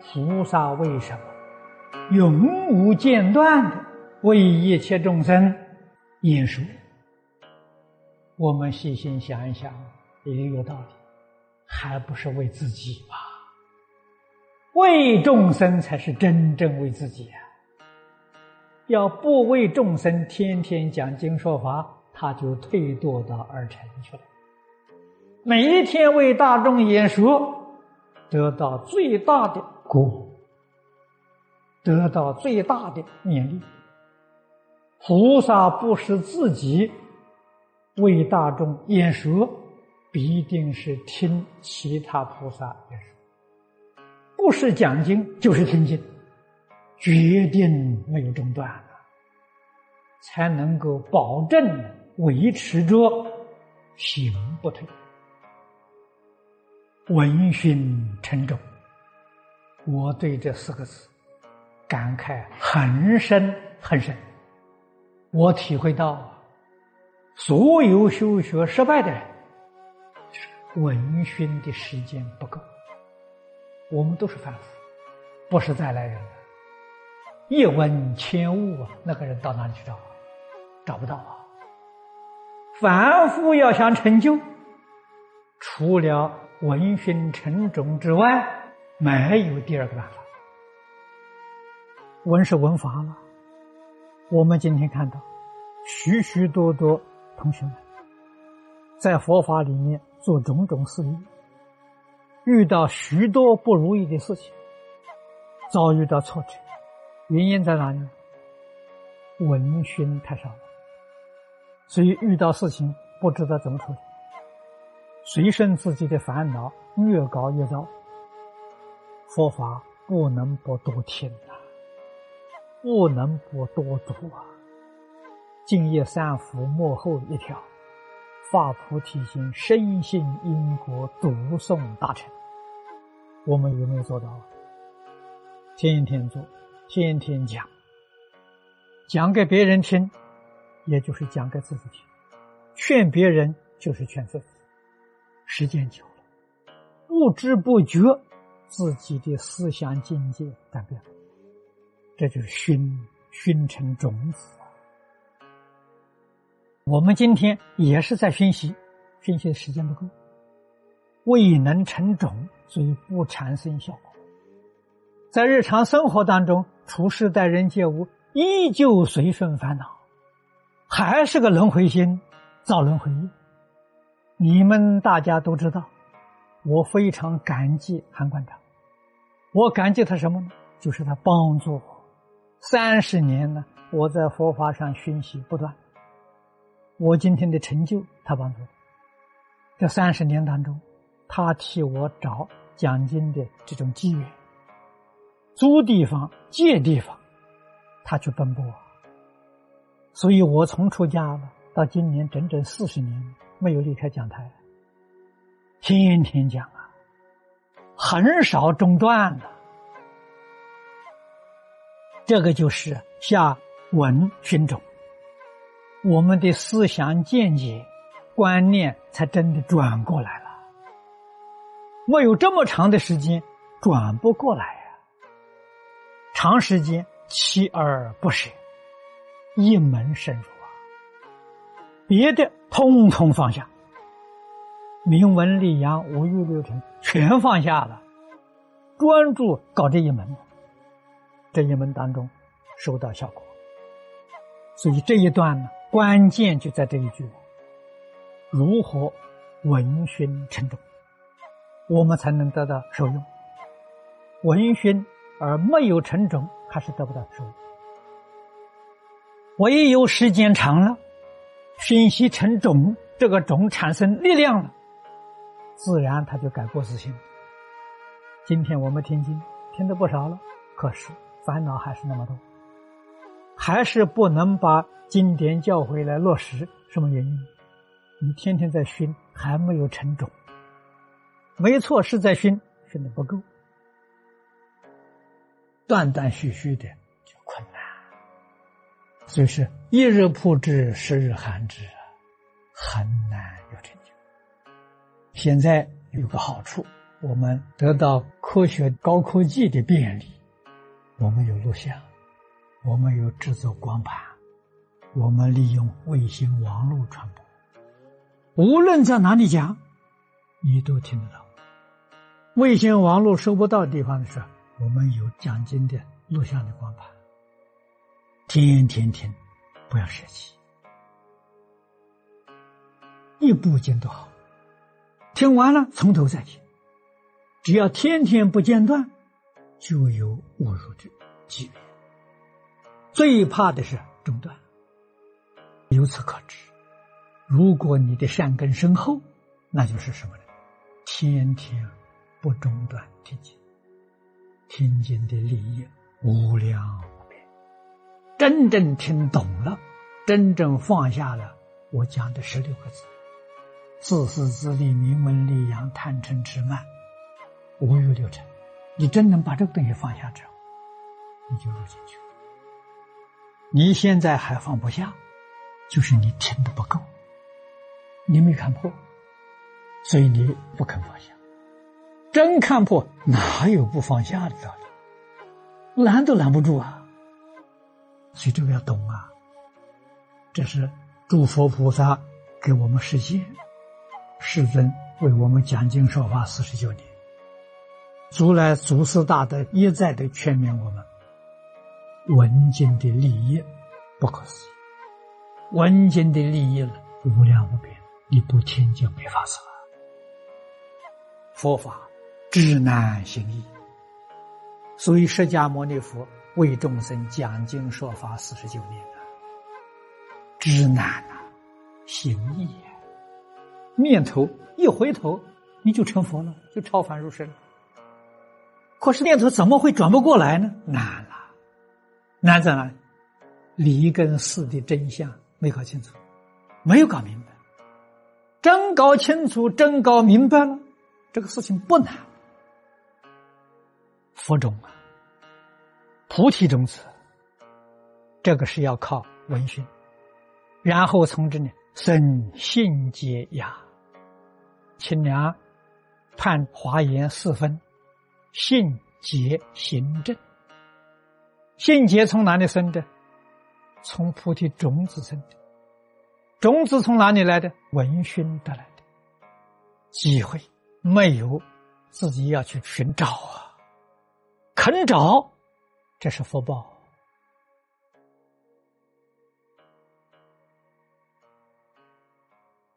菩萨为什么永无间断的为一切众生演说？我们细心想一想，也有道理，还不是为自己吧？为众生才是真正为自己啊！要不为众生，天天讲经说法，他就退堕到二乘去了。每一天为大众演说，得到最大的果，得到最大的勉励。菩萨不是自己为大众演说，必定是听其他菩萨演说，不是讲经就是听经，决定没有中断了，才能够保证维持着行不退，闻熏成种。我对这四个字感慨很深很深。我体会到所有修学失败的人，闻熏的时间不够。我们都是凡夫，不是再来人了。一闻千悟，那个人到哪里去找？找不到啊！凡夫要想成就，除了闻熏成种之外，没有第二个办法。闻是闻法了。我们今天看到许许多多同学们在佛法里面做种种事业，遇到许多不如意的事情，遭遇到挫折，原因在哪里？闻熏太少了，所以遇到事情不知道怎么处理，随身自己的烦恼越搞越糟。佛法不能不多听啊，不能不多读啊。净业三福末后一条，发菩提心，深信因果，读诵大乘。我们有没有做到？天天做，天天讲，讲给别人听，也就是讲给自己听；劝别人就是劝自己。时间久了，不知不觉自己的思想境界改变了，这就是熏成种子。我们今天也是在熏习，熏习的时间不够，未能成种，所以不产生效果。在日常生活当中，处事待人接物，依旧随顺烦恼，还是个轮回心，造轮回业。你们大家都知道，我非常感激韩馆长。我感激他什么呢？就是他帮助我30年呢，我在佛法上熏习不断，我今天的成就他帮助我。这30年当中，他替我找讲经的这种机缘，租地方借地方，他去奔波。所以我从出家了到今年整整40年没有离开讲台，天天讲啊，很少中断的。这个就是下闻熏种，我们的思想见解观念才真的转过来了。没有这么长的时间转不过来呀，长时间锲而不舍，一门深入啊，别的通通放下，名闻利养五欲六尘全放下了，专注搞这一门，这一门当中收到效果。所以这一段呢，关键就在这一句，如何闻熏成种，我们才能得到受用。闻熏而没有成种，还是得不到受用。唯有时间长了，熏习成种，这个种产生力量了，自然它就改过自新。今天我们听经听得不少了，可是烦恼还是那么多，还是不能把经典教诲来落实。什么原因？你天天在熏，还没有成种。没错，是在熏，熏得不够，断断续续的就困难。所以是一日曝之，十日寒之，很难有成就。现在有个好处， 我们得到科学高科技的便利，我们有录像，我们有制作光盘，我们利用卫星网络传播，无论在哪里讲，你都听得到。卫星网络收不到的地方的时候，我们有讲经的录像的光盘，天天听，不要舍弃，一部经都好，听完了从头再听，只要天天不间断，就有误入的机会。最怕的是中断。由此可知，如果你的善根深厚，那就是什么呢？天天不中断听经，听经的利益无量无边。真正听懂了，真正放下了我讲的16个字：自私自利、名闻利养、贪嗔痴慢，五欲六尘。你真能把这个东西放下之后，你就入进去了。你现在还放不下，就是你听得不够，你没看破，所以你不肯放下。真看破，哪有不放下的道理？拦都拦不住啊！所以这个要懂啊。这是诸佛菩萨给我们实现，世尊为我们讲经说法49年，如来祖师大德一再的劝勉我们，闻经的利益不可思议，闻经的利益了无量无边，你不听就没法子了。佛法至难行易，所以释迦牟尼佛为众生讲经说法49年啊，至难啊，行易啊，念头一回头你就成佛了，就超凡入圣了。可是念头怎么会转不过来呢？难了，难在哪里？理跟事的真相没搞清楚，没有搞明白。真搞清楚，真搞明白了，这个事情不难。佛种啊，菩提种子，这个是要靠闻熏，然后从这里生信解雅。清凉判华严4分，信解行正。信解从哪里生的？从菩提种子生的。种子从哪里来的？闻熏得来的。机会没有，自己要去寻找啊，肯找，这是福报。